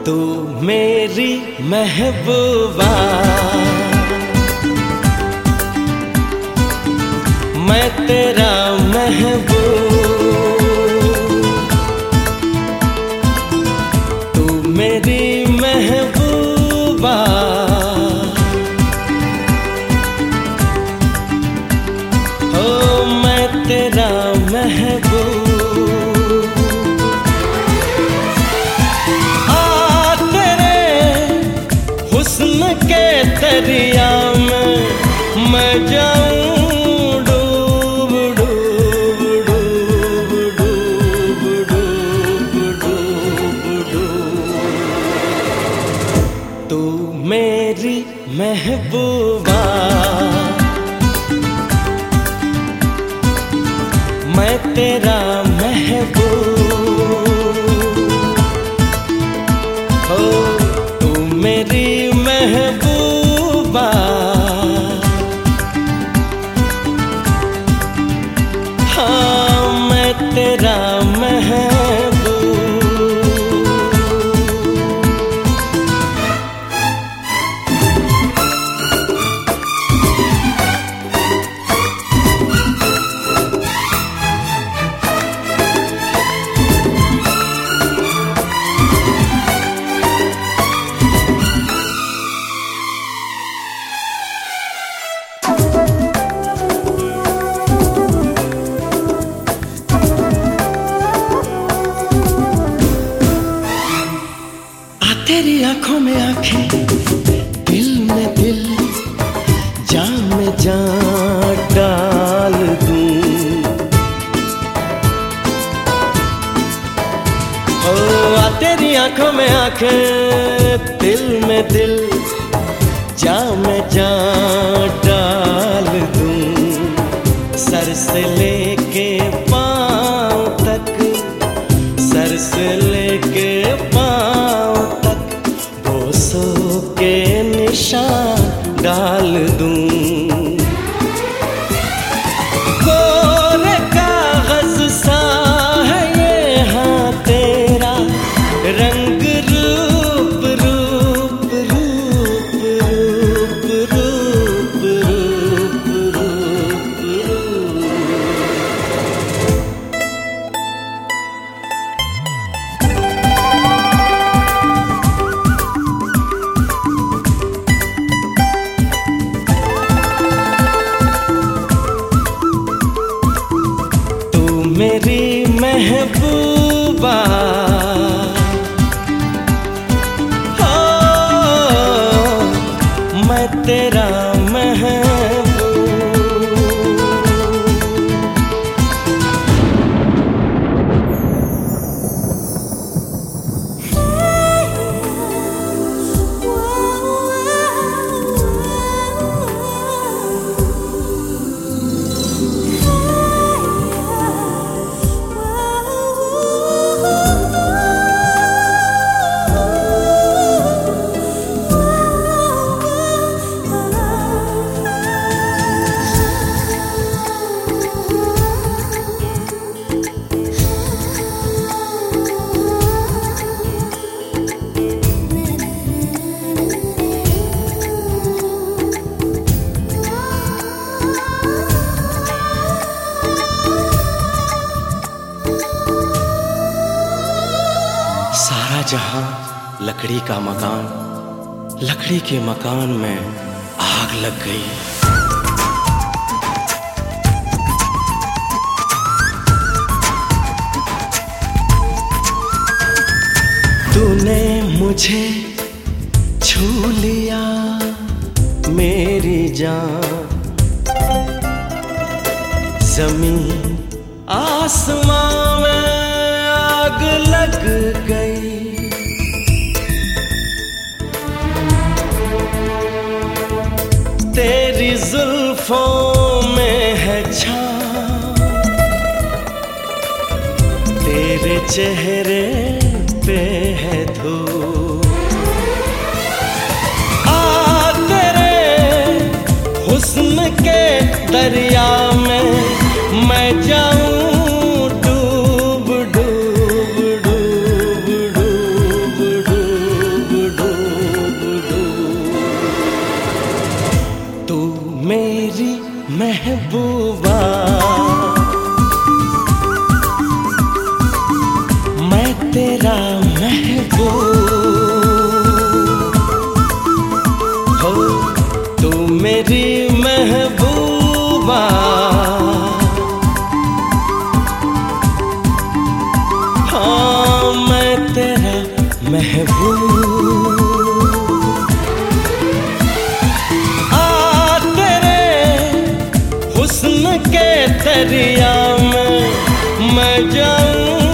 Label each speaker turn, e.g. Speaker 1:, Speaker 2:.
Speaker 1: तू मेरी महबूबा, मैं तेरा महबूब। तू मेरी महबूबा, हो मैं तेरा महबूब। हुस्न के दरिया में मैं जाऊं डूब डूब डूब डूब डूब डूब डूब। तू मेरी महबूबा, मैं तेरा महबूब। हो तू मेरी महबूबा, हाँ मैं तेरा महबूब। तेरी आंखों में आंखें, दिल में दिल, जान में जान डाल दूं। ओ तेरी आंखों में आंखें, दिल में दिल, जान में जान डाल दूं। सर से लेके पांव तक, सर से लेके के निशान डाल दूं। कोरे कागज सा है ये हाँ तेरा रंग रूप रूप रूप रूप रूप रूप रूप रूप। मेरी महबूबा, हो मैं तेरा महबूब। सारा जहां लकड़ी का मकान, लकड़ी के मकान में आग लग गई। तूने मुझे छू लिया मेरी जान, जमीन आसमां में आग लग गई। तेरी जुल्फों में है छाँव, तेरे चेहरे पे है धूप। आ तेरे हुस्न के दरिया में मैं जाऊं डूब डूब डूब डूब डूब। तू मेरी महबूबा, मैं तेरा महबूब हो। तू मेरी महबूबा, हाँ मैं तेरा महबूब। हुस्न के दरिया में मैं जाऊं